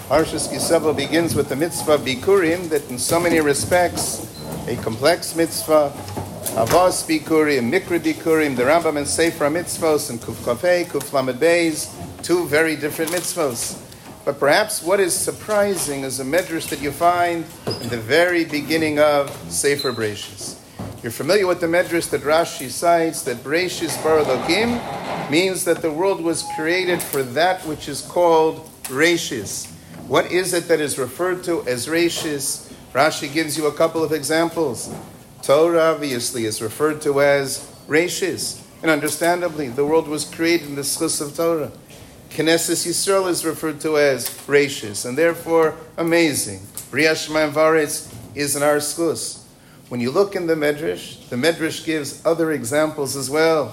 Parshas Kisava begins with the mitzvah of Bikurim, that in so many respects, a complex mitzvah, Havas Bikurim, Mikra Bikurim, the Rambam and Sefer Mitzvos, and Kuf Kafei, Kuf Lamed Beis, two very different mitzvos. But perhaps what is surprising is a medrash that you find in the very beginning of Sefer Bereishis. You're familiar with the medrash that Rashi cites, that Bereishis bara Elokim means that the world was created for that which is called Reishis. What is it that is referred to as Reishis? Rashi gives you a couple of examples. Torah, obviously, is referred to as Reishis. And understandably, the world was created in the schus of Torah. Knesset Yisrael is referred to as Reishis, and therefore, amazing. Bria Shemayim Varetz is in our schus. When you look in the Medrash gives other examples as well.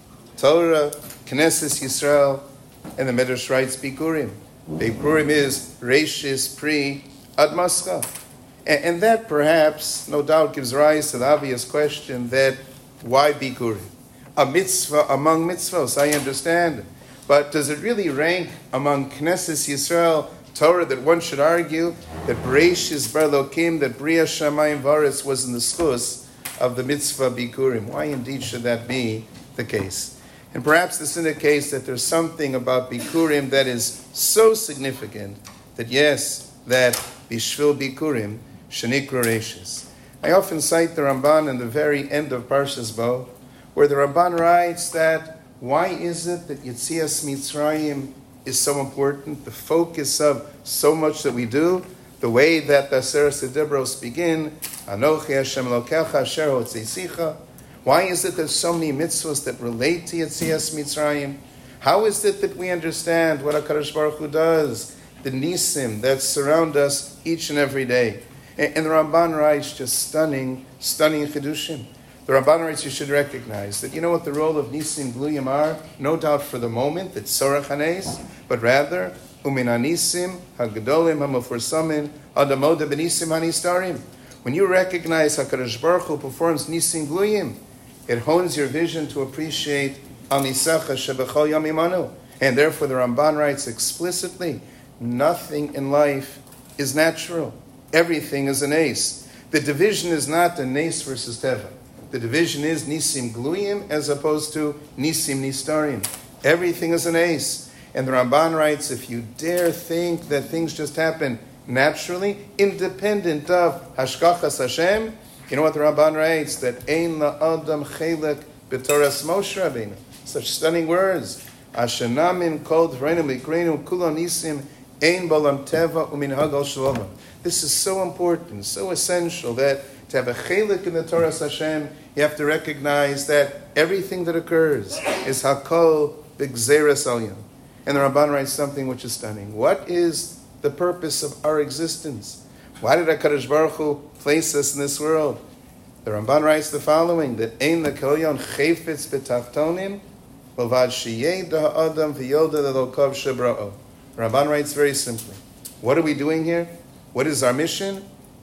Torah, Knesset Yisrael, and the Medrash writes Bikurim. Bikurim is Reishis Pri Admascha. And that perhaps, no doubt, gives rise to the obvious question that why Bikurim? A mitzvah among mitzvahs, I understand. But does it really rank among Knesset Yisrael, Torah, that one should argue that Bereishis bara Elokim, that Bria Shemayim Varetz was in the schus of the mitzvah Bikurim? Why indeed should that be the case? And perhaps this indicates that there's something about Bikurim that is so significant that yes, that Bishvil Bikurim Shenikra Reishis. I often cite the Ramban in the very end of Parshas Bo, where the Ramban writes that why is it that Yetzias Mitzrayim is so important, the focus of so much that we do, the way that the Aseret Dibros begin, Anochi Hashem Elokecha Asher Hotzeisicha. Why is it there's so many mitzvahs that relate to Yetzias Mitzrayim? How is it that we understand what HaKadosh Baruch Hu does, the nisim that surround us each and every day? And the Ramban writes just stunning chidushim. The Ramban writes you should recognize that you know what the role of nisim gluyim are? No doubt for the moment, that sorach hanes, but rather, umin hanisim, hagadolim, hamufursamin, adamoda benisim hanistarim. When you recognize HaKadosh Baruch Hu performs nisim gluyim, it hones your vision to appreciate al nisacha shebechol yom imanu. And therefore the Ramban writes explicitly, nothing in life is natural. Everything is an ace. The division is not a nes versus teva. The division is nisim gluyim as opposed to nisim nistarim. Everything is an ace. And the Ramban writes, if you dare think that things just happen naturally, independent of hashkachas Hashem, you know what the Ramban writes? That ein la'adam chelek b'toras Moshe Rabbeinu. Such stunning words. Ashanamin kol d'reinim likreinu kulo nisim ein balam teva uminhag al shalom. This is so important, so essential, that to have a chelek in the Torah Hashem, you have to recognize that everything that occurs is hakol b'gzeres alyam. And the Ramban writes something which is stunning. What is the purpose of our existence? Why did HaKadosh Baruch Hu place us in this world? The Ramban writes the following, that ein l'kolyon chayfetz b'tachtonim l'vad sheyeda ha'adam v'yoda l'lokav shebra'o. The Ramban writes very simply, what are we doing here? What is our mission?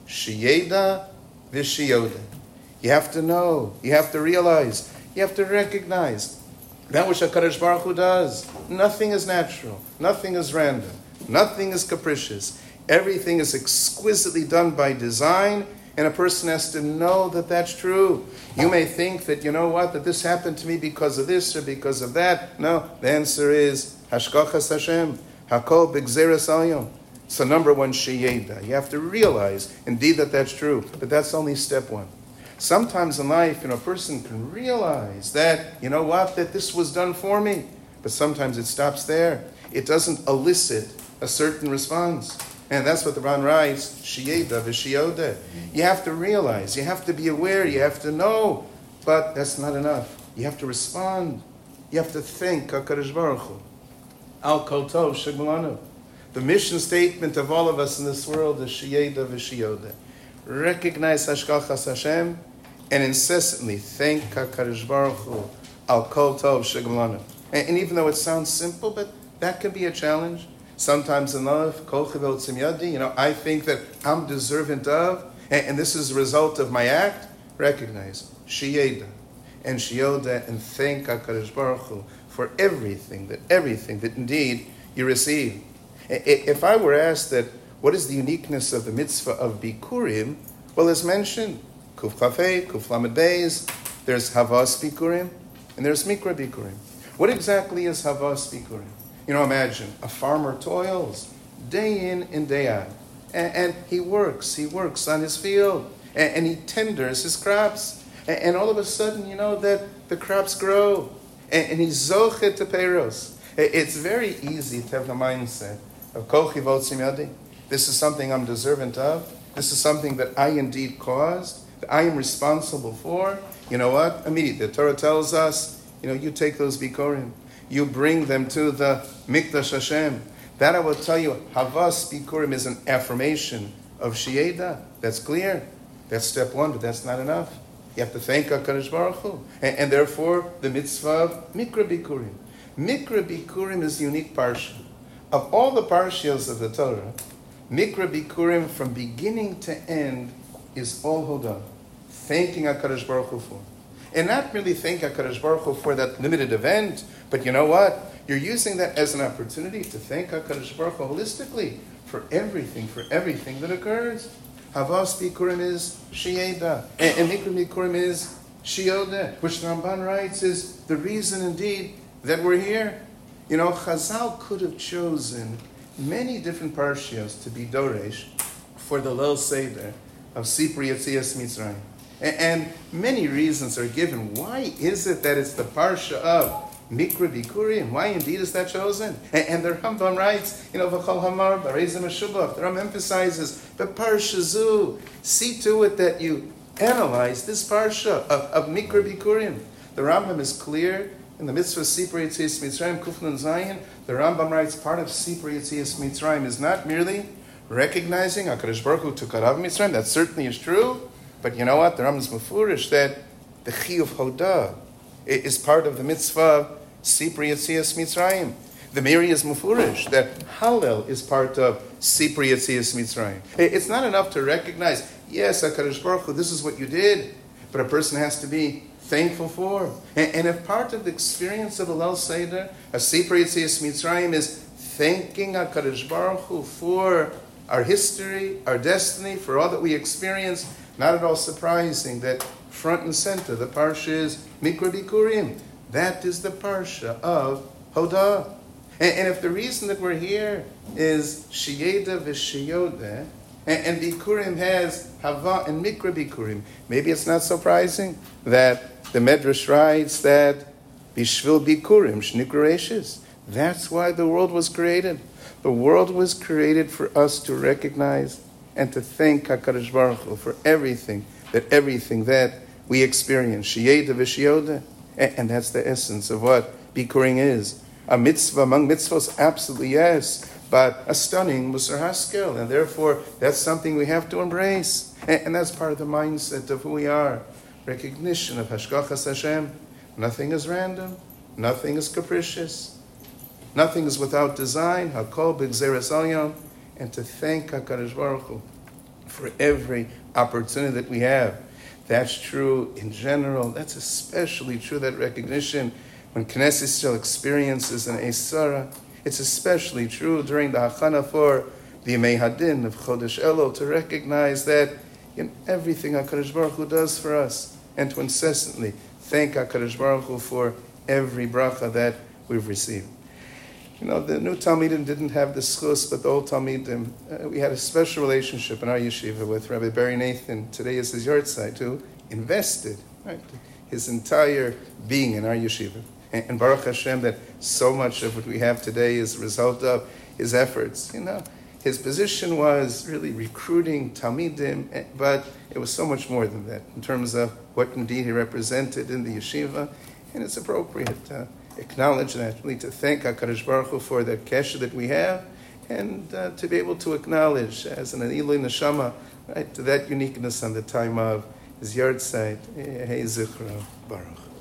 Sheyeda v'sheyoda. You have to know, you have to realize, you have to recognize that which HaKadosh Baruch Hu does. Nothing is natural, nothing is random, nothing is capricious. Everything is exquisitely done by design, and a person has to know that that's true. You may think that, you know what, that this happened to me because of this or because of that. No, the answer is Hashkachas Hashem, Hakol B'Gzeres Alyom. So number one, Sheyeda. You have to realize, indeed, that that's true. But that's only step one. Sometimes in life, a person can realize that, you know what, that this was done for me. But sometimes it stops there. It doesn't elicit a certain response. And that's what the Ran writes, Sheyeda v'sheyoda. You have to realize, you have to be aware, you have to know. But that's not enough. You have to respond. You have to think, HaKadosh Baruch Hu. Al kol tov shegmalanu. The mission statement of all of us in this world is Sheyeda v'sheyoda. Recognize Hashkachas Hashem and incessantly thank HaKadosh Baruch Hu. Al kol tov shegmalanu. And even though it sounds simple, but that can be a challenge. Sometimes in life, kol chivot tzimyadi, I think that I'm deserving of, and this is a result of my act. Recognize Sheyeda and Sheyoda, and thank HaKadosh Baruch Hu for everything that indeed you receive. If I were asked that, what is the uniqueness of the mitzvah of Bikurim? Well, as mentioned, Kuf Chafei, Kuf Lamed Beis, there's Havas Bikurim, and there's Mikra Bikurim. What exactly is Havas Bikurim? Imagine a farmer toils day in and day out, and he works on his field, and he tenders his crops, and all of a sudden, that the crops grow, and he's zochet to peiros. It's very easy to have the mindset of kol chivotzim yadi. This is something I'm deserving of. This is something that I indeed caused, that I am responsible for. You know what? Immediately, the Torah tells us, you take those bikurim, you bring them to the Mikdash Hashem. That I will tell you, Havas Bikurim is an affirmation of Shieda. That's clear. That's step one, but that's not enough. You have to thank HaKadosh Baruch Hu. And therefore, the mitzvah of Mikra Bikurim. Mikra Bikurim is the unique parsha. Of all the parshios of the Torah, Mikra Bikurim from beginning to end is all Hodah. Thanking HaKadosh Baruch Hu for. And not merely thank HaKadosh Baruch Hu for that limited event, but you know what? You're using that as an opportunity to thank HaKadosh Baruch Hu holistically for everything that occurs. Havas Bikurim is Shieda, and Mikra Bikurim is Shioda, which the Ramban writes is the reason indeed that we're here. Chazal could have chosen many different parshios to be Doresh for the Leil Seder of Sipur Yetzias Mitzrayim. And many reasons are given. Why is it that it's the parsha of Mikra Bikurim? Why indeed is that chosen? And the Rambam writes, V'chol Hamar B'Reizim HaShubach. The Rambam emphasizes, but parsha zu, see to it that you analyze this parsha of Mikra Bikurim. The Rambam is clear in the mitzvah Sipur Yetzias Mitzrayim, Kuf Nun Zayin. The Rambam writes, part of Sipur Yetzias Mitzrayim is not merely recognizing HaKadosh Baruch Hu took out of Mitzrayim. That certainly is true. But you know what? The Rambam is mefurish that the Chiyuv Hodah is part of the mitzvah Sipur Yetzias Mitzrayim. The Miri is mefurish that Hallel is part of Sipur Yetzias Mitzrayim. It's not enough to recognize, yes, HaKadosh Baruch Hu, this is what you did, but a person has to be thankful for. And if part of the experience of the Leil Seder, a Sipur Yetzias Mitzrayim, is thanking HaKadosh Baruch Hu for our history, our destiny, for all that we experience, not at all surprising that front and center the parsha is Mikra Bikurim. That is the parsha of Hodah. And if the reason that we're here is Shieda v'Shiyoda, and Bikurim has Hava and Mikra Bikurim, maybe it's not surprising that the Medrash writes that Bishvil Bikurim Shnikra Eshes. That's why the world was created. The world was created for us to recognize and to thank HaKadosh Baruch Hu for everything that we experience. Shieda v'Shiyoda. And that's the essence of what Bikurim is. A mitzvah among mitzvahs, absolutely yes, but a stunning Musar Haskel, and therefore that's something we have to embrace. And that's part of the mindset of who we are. Recognition of Hashgachas Hashem. Nothing is random. Nothing is capricious. Nothing is without design. Hakol b'gzeres alyon. And to thank HaKadosh Baruch Hu for every opportunity that we have. That's true in general. That's especially true, that recognition, when Knesset Yisrael experiences an Eisara. It's especially true during the Hachana for the Yemei Hadin of Chodesh Elul, to recognize that in everything HaKadosh Baruch Hu does for us, and to incessantly thank HaKadosh Baruch Hu for every bracha that we've received. The new Talmidim didn't have the schus, but the old Talmidim, we had a special relationship in our yeshiva with Rabbi Barry Nathan. Today is his yahrzeit, who invested his entire being in our yeshiva. And Baruch Hashem, that so much of what we have today is a result of his efforts. His position was really recruiting Talmidim, but it was so much more than that in terms of what indeed he represented in the yeshiva. And it's appropriate to acknowledge that, really to thank HaKadosh Baruch Hu for the kesher that we have, and to be able to acknowledge as an Ilui Neshama, to that uniqueness on the time of his yahrzeit. Hey Zichra Baruch.